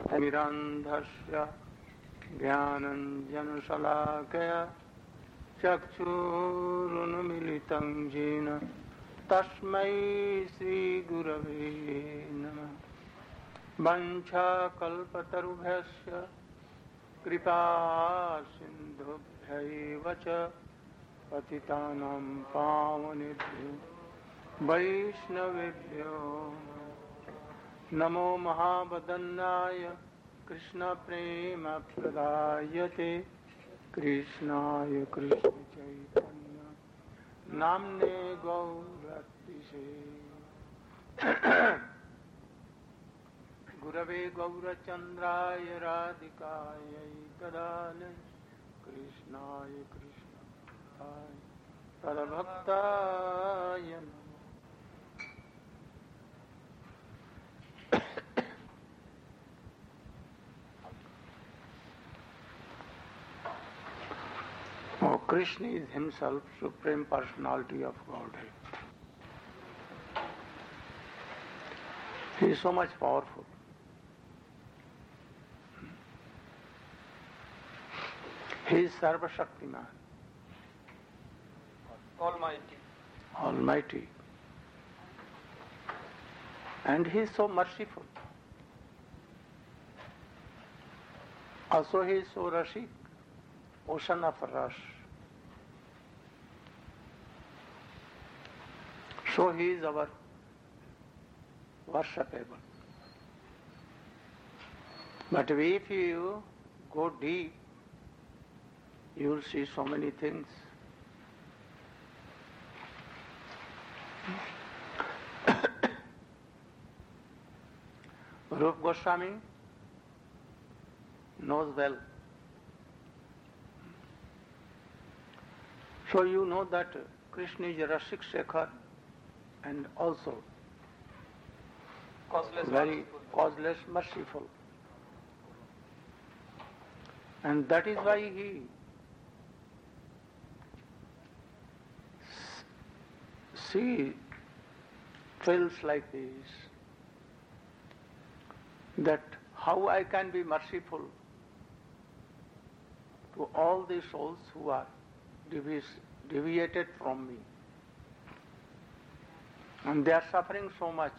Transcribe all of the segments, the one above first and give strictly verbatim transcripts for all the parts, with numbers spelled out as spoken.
मिरन्धस्य ज्ञानञ्जनशलाकया चक्षुरुन्मिलितं येन तस्मै श्रीगुरवे नमः। वञ्चाकल्पतरुभ्यश्च कृपा सिन्धुभ्यैव च पतितानां पावनेभ्यो वैष्णवेभ्यो नमो महावदन्नाय कृष्णप्रेमप्रदायते कृष्णाय कृष्णचैतन्य नाम्ने गौरतिसे गुरवे गौरचन्द्राय राधिकायै तदालय कृष्णाय कृष्णाय तद्भक्ताय नमः। Oh, Krishna is himself Supreme Personality of Godhead. He is so much powerful. He is Sarva Shaktiman. Almighty. Almighty. And he is so merciful. Also he is so rashik, ocean of rush. So he is our worshipable. But if you go deep, you will see so many things. Rupa Goswami knows well. So you know that Krishna is a Rasik Shekhar and also Causeless, very merciful. causeless, merciful. And that is why he see feels like this, that how I can be merciful to all the souls who are devi- deviated from me. And they are suffering so much.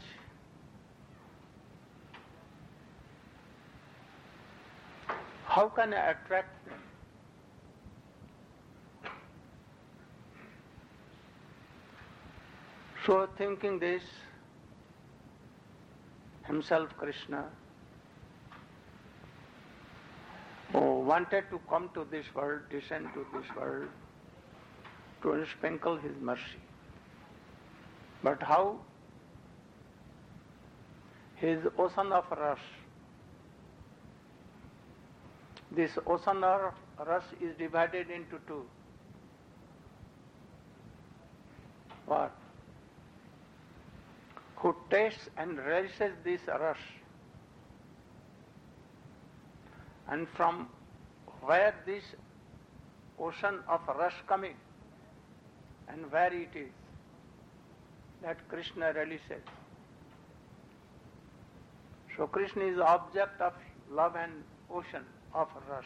How can I attract them? So thinking this, himself Krishna, oh, wanted to come to this world, descend to this world, to sprinkle his mercy. But how? His ocean of rush. This ocean of rush is divided into two. What? Who tastes and relishes this rush, and from where this ocean of rush coming and where it is, that Krishna relishes. So Krishna is the object of love and ocean of rush.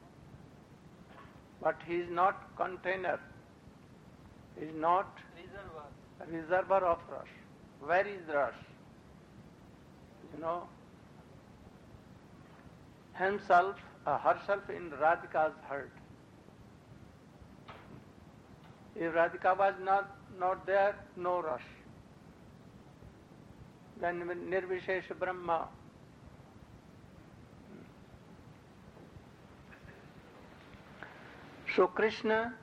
But he is not container, he is not Reservoir. reservoir of rush. Where is rush? You know, himself, uh, herself in Radhika's heart. If Radhika was not, not there, no rush. Then Nirvishesha Brahma. So Krishna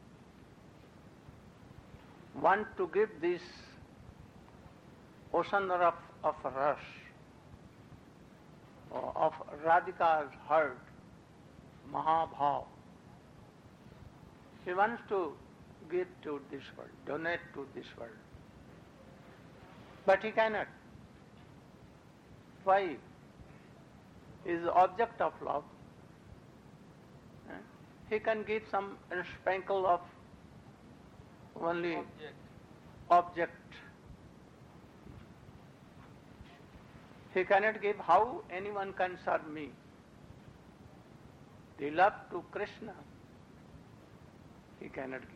want to give this ocean of, of rush, of Radhika's heart, Mahabhav. He wants to give to this world, donate to this world. But he cannot. Why? He is the object of love. He can give some sprinkle of only Object. object. He cannot give. How anyone can serve me? The love to Krishna, he cannot give.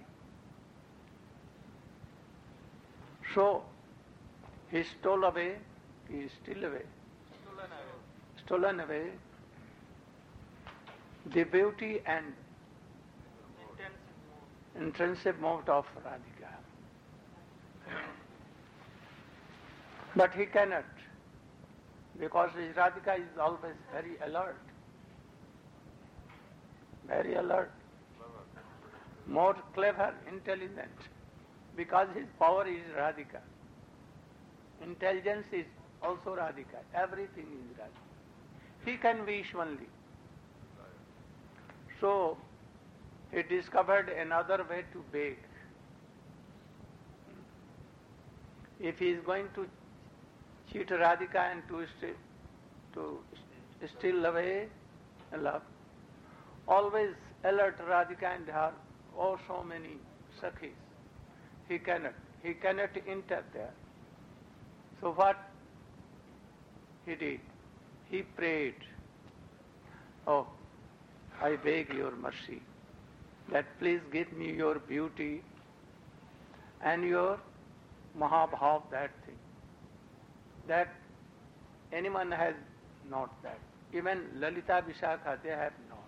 So, he stole away, he is still away, Stolen away. stolen away the beauty and Intense mood. intrinsic motive of Radhika. But he cannot, because his Radhika is always very alert, very alert, more clever, intelligent, because his power is Radhika. Intelligence is also Radhika. Everything is Radhika. He can wish only. So, he discovered another way to beg. If he is going to cheat Radhika and to steal, to steal away love, always alert Radhika and her, oh so many sakhis. He cannot. He cannot enter there. So what he did? He prayed, oh, I beg your mercy, that please give me your beauty and your Mahabhav, that thing. That anyone has not that. Even Lalita Vishakha, they have not.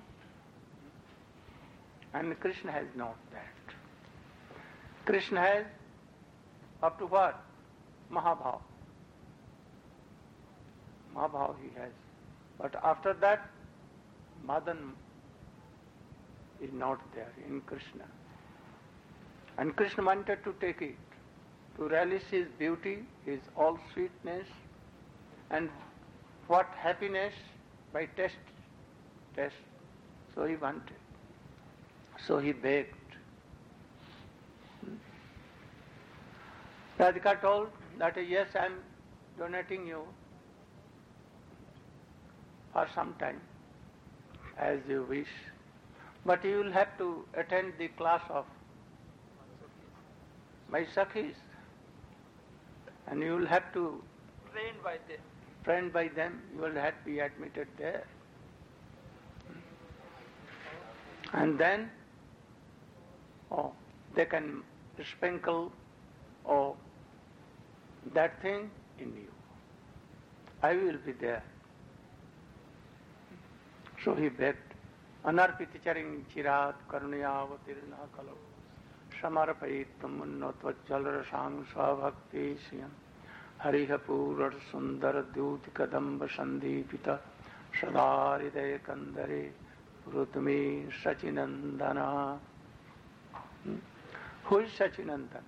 And Krishna has not that. Krishna has up to what? Mahabhav. Mahabhav he has. But after that, Madan is not there in Krishna. And Krishna wanted to take it, to relish his beauty, his all sweetness, and what happiness by test, test. So he wanted. So he begged. Radhika told that yes, I am donating you for some time, as you wish. But you will have to attend the class of my Sakhis, and you will have to Trained by them. trained by them, you will have to be admitted there. And then, oh, they can sprinkle, oh, that thing in you. I will be there. So he begged, Anarpiti charing chirat karunayavatirna kalau samarapayit tamunnotvat sang svabhakti siyam hariha purar sundar dyuti kadamba sandipita sadaridaya kandare purutmi sachinandana. Hmm? Who is Sachinandan?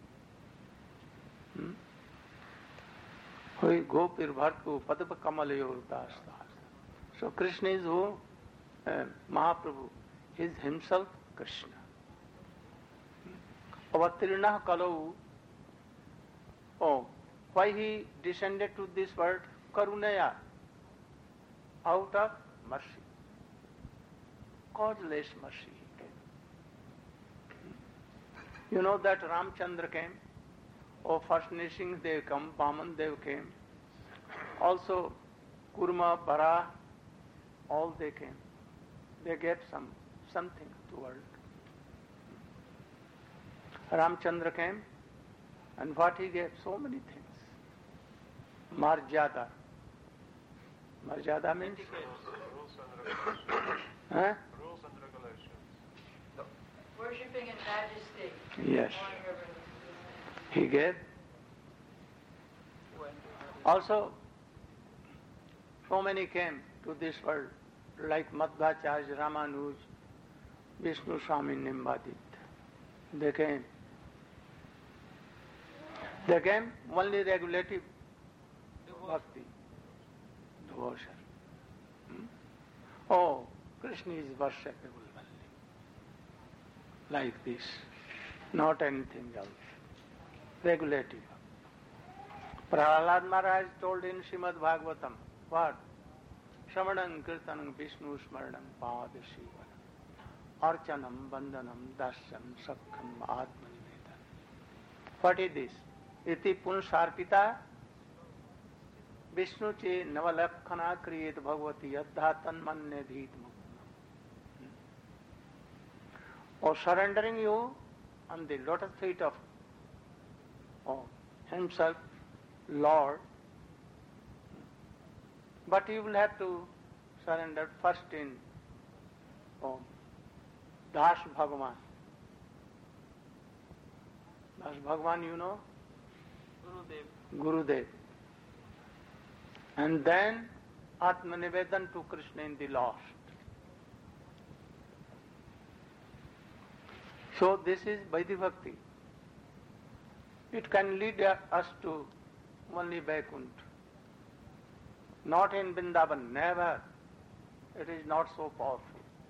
Hmm? Who is Gopir Bhartu Padapa Kamalayor Das. So Krishna is who? Uh, Mahaprabhu. He is himself Krishna. Avatirna Kalau. Oh, why he descended to this world? Karunaya. Out of mercy. Causeless mercy he came. You know that Ramchandra came. Oh, first Nising they come, Vaman Dev came. Also Kurma, Bara, all they came. They gave some something to the world. Ramchandra came, and what he gave? So many things. Marjada. Marjada means? Rules and regulations. Huh? Rules and regulations. Worshipping in majesty. Yes. Honoring everything. He gave. Also, so many came to this world, like Madhvacharya, Ramanuj, Vishnu Swami Nimbadit. They came. They came only regulative bhakti, devotion. Hmm? Oh, Krishna is worshipable only. Like this, not anything else. Regulative. Prahlad Maharaj told in Srimad Bhagavatam, what? Shravanam Kirtanam Vishnu Smaranam Padashivanam Archanam Bandhanam Dasyam Sakham Atmanivedanam. What is this? Iti Punsarpita Vishnu che navalakhana kriyet bhagavati yadha tanmanne dhit mukta. Or surrendering you on the lotus feet of oh, himself, Lord. But you will have to surrender first in oh, Das Bhagavan. Das Bhagavan, you know? Gurudev. Gurudev. And then Atmanivedan to Krishna in the last. So this is Vaidhi Bhakti. It can lead us to only Vaikuntha. Not in Vrindavan, never. It is not so powerful.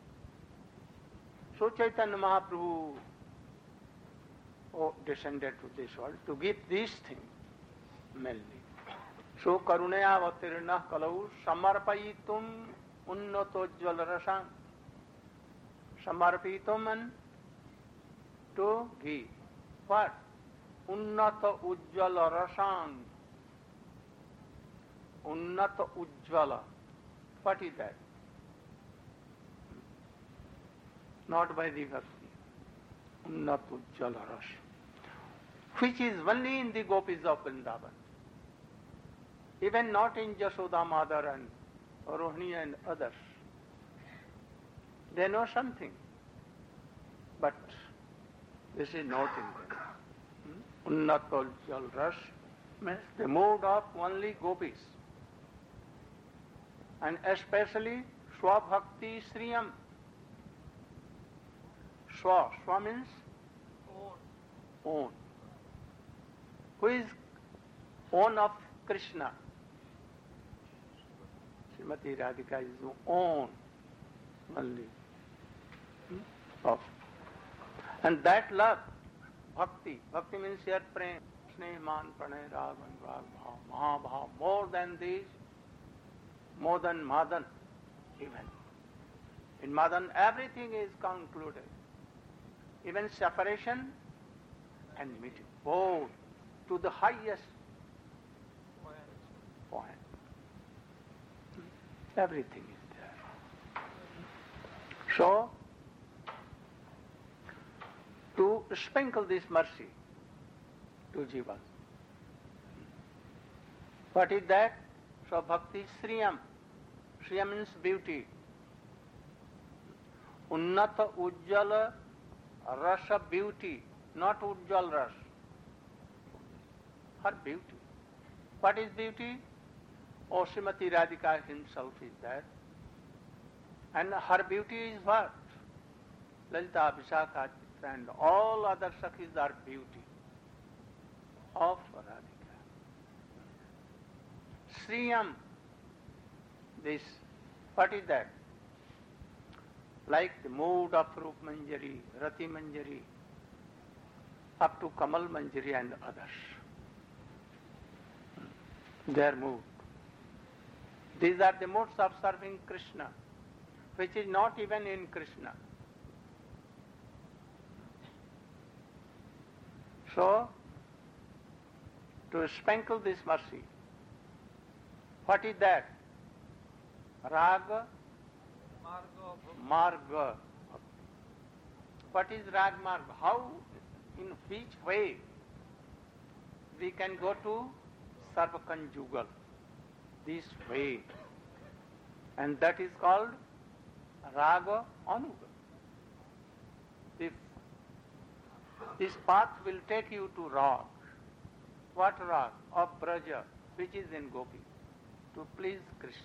So Chaitanya Mahaprabhu oh, descended to this world to give these things mainly. So karunaya avatirna kalau samarpayitum unnato jvalarasam. Samarpitum and to give. What? Unnata ujjvala rasam. Unnata ujjvala. What is that? Not by the Bhakti. Unnata ujjvala rasam. Which is only in the gopis of Vrindavan. Even not in Jashoda Mother and Rohini and others. They know something. But this is not in them. Unnata ujjvala rasam means the mood of only gopis. And especially Swabhakti Sriyam. Swa. Swa means Own. own. Who is own of Krishna? Srimati Radhika is own only of. And that love, bhakti, bhakti means here prem, sneh, man, pranay, rag, anurag, bhav, mahabhav, more than these, more than Madan even. In Madan everything is concluded. Even separation and meeting, both to the highest point. Everything is there. So, to sprinkle this mercy to Jiva. What is that? So, Bhakti Sriyam. Sriyam means beauty. Unnata Ujjala Rasa beauty, not Ujjal Ras. Her beauty. What is beauty? Oh, Srimati Radhika himself is there. And her beauty is what? Lalita, Vishakha, and all other Sakhis are beauty of Radhika. Sriyam, this, what is that? Like the mood of Rup Manjari, Rati Manjari, up to Kamal Manjari and others. Their mood. These are the modes of serving Krishna, which is not even in Krishna. So, to sprinkle this mercy, what is that? Raga, Marga. What is Rag Marga? How, in which way we can go to Sarva-conjugal, this way. And that is called Raga Anuga. This, this path will take you to Rag. What Rag? Of Braja, which is in Gopi, to please Krishna.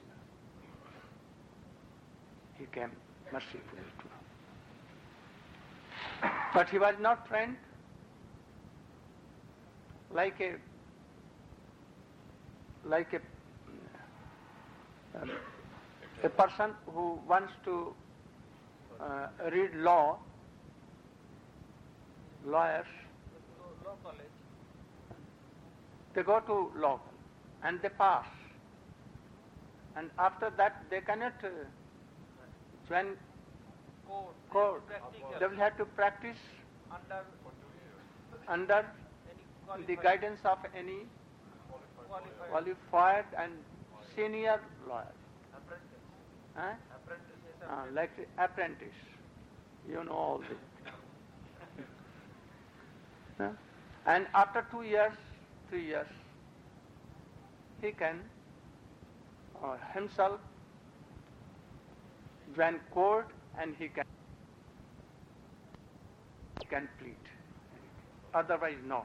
He came mercifully to know. But he was not friend, like a like a um, a person who wants to uh, read law, lawyers, Law college. they go to law and they pass. And after that they cannot uh, join Code. court. Practical. They will have to practice Under under any the qualified, guidance of any qualified. qualified and senior lawyer. Apprentice. Huh? Apprentice is Uh, apprentice. like apprentice. You know all this. Huh? And after two years, three years, he can uh, himself join court and he can can plead. Otherwise, no.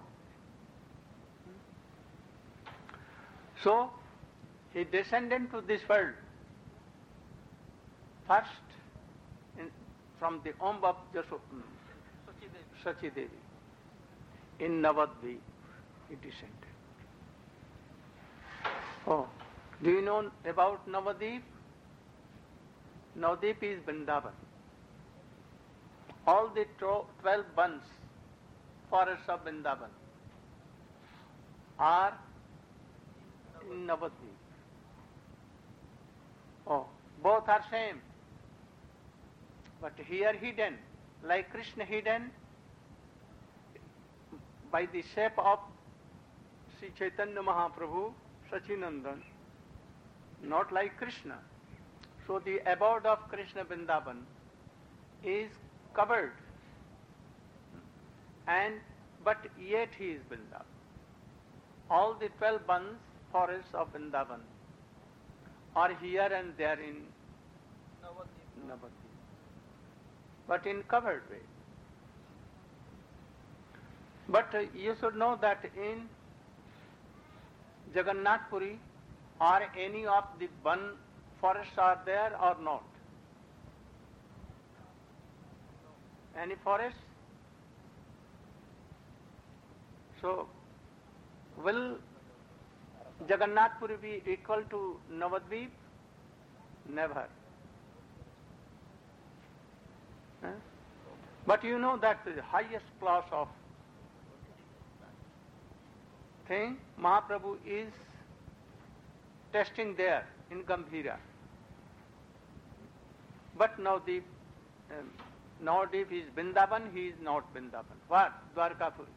So, he descended to this world first in, from the womb of Jaso, Sachidevi. Sachi Devi. In Navadvip, he descended. Oh, do you know about Navadvip? Navadvip is Vrindavan. All the twelve buns, forests of Vrindavan, are in Navadvip. Oh, both are same. But here hidden, like Krishna hidden by the shape of Sri Chaitanya Mahaprabhu, Sachinandan, not like Krishna. So the abode of Krishna Vrindavan is covered, and but yet he is Vrindavan. All the twelve buns, forests of Vrindavan, are here and there in Navadvip. Navadvip, but in covered way. But uh, you should know that in Jagannath Puri, are any of the bun forests are there or not? Any forest? So, will Jagannath Puri be equal to Navadvip? Never. Huh? But you know that the highest class of thing Mahaprabhu is testing there in Gambhira. But Navadvip, um, Navadvip is Vrindavan, he is not Vrindavan. What? Dwarkapuri.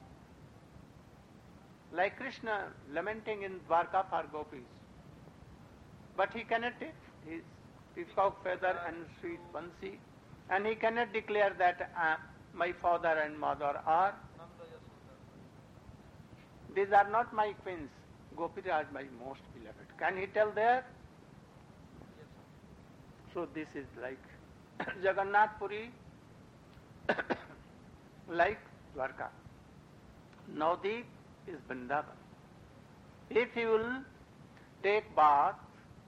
Like Krishna lamenting in Dwarka for gopis. But he cannot take his peacock feather and sweet bansi, and he cannot declare that uh, my father and mother are, Nanda Yasoda. these are not my queens, Gopiraj my most beloved. Can he tell there? Yes, sir. So this is like Jagannath Puri, like Dwarka. Navadvip is Vrindavan. If you will take bath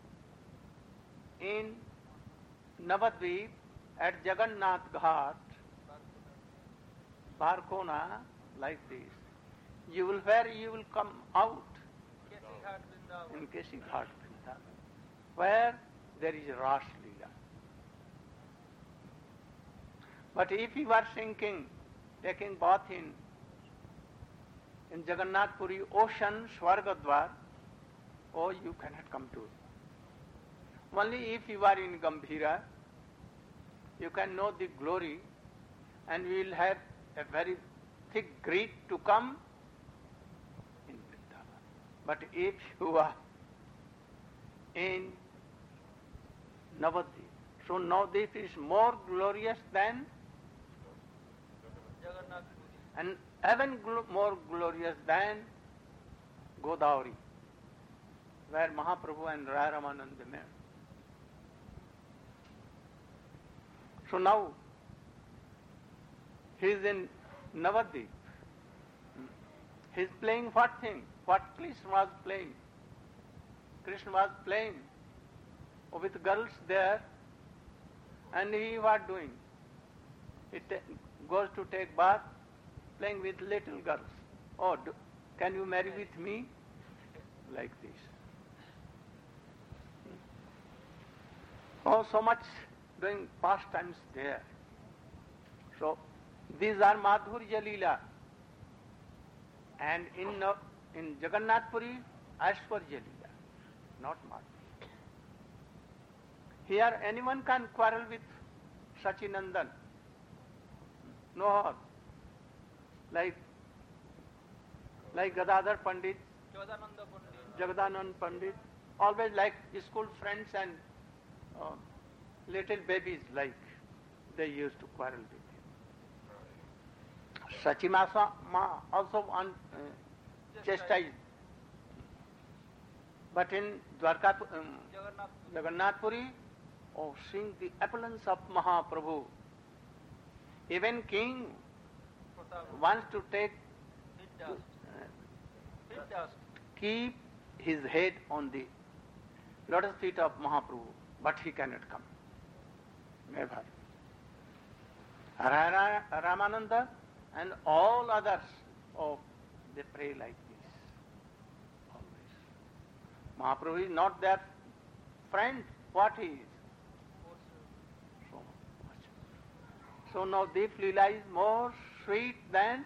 in Navadvip at Jagannath Ghat, Barkona, like this, you will where you will come out Kesi Ghat Vrindavan. in Kesi Ghat Vrindavan, where there is Ras Leela. But if you are thinking, taking bath in in Jagannath Puri ocean, Swargadwar, oh, you cannot come to it. Only if you are in Gambhira, you can know the glory, and we will have a very thick greed to come in Vrindavan. But if you are in Navadvip, so Navadvip is more glorious than Jagannath Puri. and even gl- more glorious than Godavari, where Mahaprabhu and Raya Ramananda met. So now he is in Navadvip. He is playing what thing? What Krishna was playing? Krishna was playing with girls there, and he was doing? He ta- goes to take bath, playing with little girls. Oh, do, can you marry with me? Like this. Oh, so much doing pastimes there. So, these are Madhurya Leela. And in, uh, in Jagannath Puri, Aishwarya Leela, not Madhurya. Here, anyone can quarrel with Sachinandan. No, like like Gadadhar Pandit, Jagadananda Pandit. Jagadanand Pandit, always like school friends and uh, little babies like they used to quarrel with him. Sachimasa ma also un, uh, chastised. But in Dwarka, um, Jagannath Jagannath Puri, oh, seeing the opulence of Mahaprabhu, even king Pratap wants to take, did to, dust. uh, Did dust. keep his head on the lotus feet of Mahaprabhu, but he cannot come. Never. Ra- Ra- Ramananda and all others, oh, they pray like this. Always. Mahaprabhu is not their friend. What he is? So much. So now Deep Leela is more sweet than,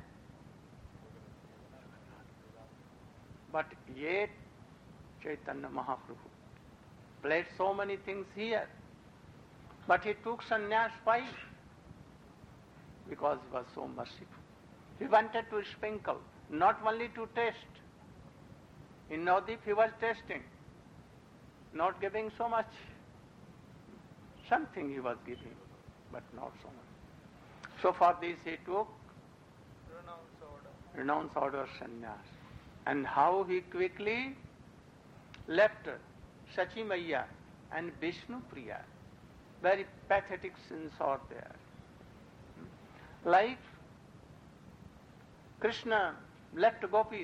but yet Chaitanya Mahaprabhu played so many things here. But he took sannyas why? Because he was so merciful. He wanted to sprinkle, not only to taste. In Navadip he was tasting, not giving so much. Something he was giving, but not so much. So for this he took Renounce order. renounce order sannyas. And how he quickly left Sachi Maiya and Vishnu Priya. Very pathetic scenes are there. Like Krishna left gopis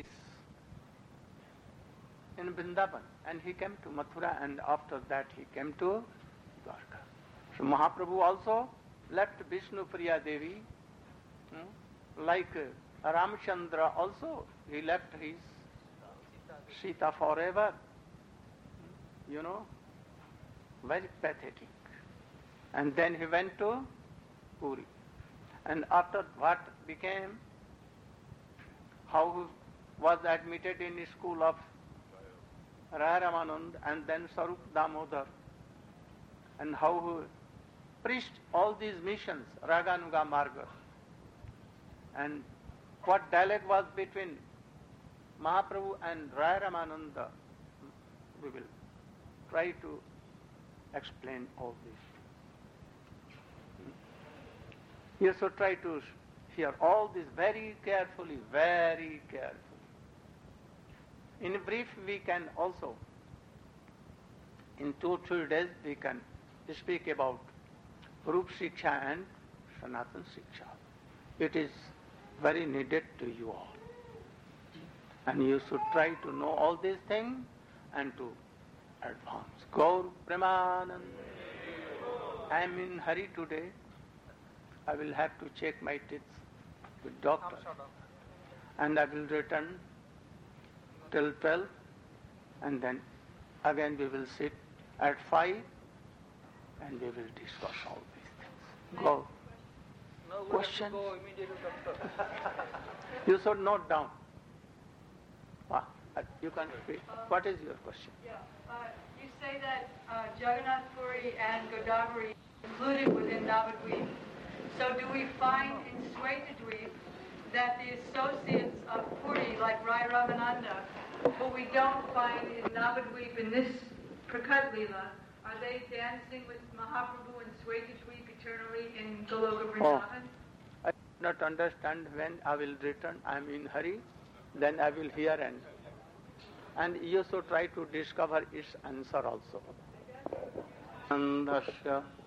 in Vrindavan and he came to Mathura, and after that he came to Dwarka. So Mahaprabhu also left Vishnu Priya Devi, hmm, like uh, Ramchandra also, he left his Sita forever. You know, very pathetic. And then he went to Puri. And after what became, how he was admitted in the school of Raya Ramanand and then Sarup Damodar, and how he preached all these missions, Raganuga Marga, and what dialogue was between Mahaprabhu and Raya Ramananda, we will try to explain all this. You should try to hear all this very carefully, very carefully. In brief, we can also, in two, three days, we can speak about Rup Shiksha and Sanatan Shiksha. It is very needed to you all. And you should try to know all these things and to advance. Gaur Premanand. I am in hurry today. I will have to check my teeth with doctor. And I will return till twelve, and then again we will sit at five and we will discuss all these things. Go. No, we have Question? to go immediately, doctor. You should note down. Ah, uh, you can speak. What is your question? Yeah, uh, you say that uh, Jagannath Puri and Godavari included within Navadvip. So do we find in Swetadvip that the associates of Puri, like Rai Ramananda, who we don't find in Navadvip in this Prakat Leela, are they dancing with Mahaprabhu in Swetadvip eternally in Goloka Vrindavan? I do not understand when I will return. I am in hurry. Then I will hear and and you should try to discover its answer also. Andasya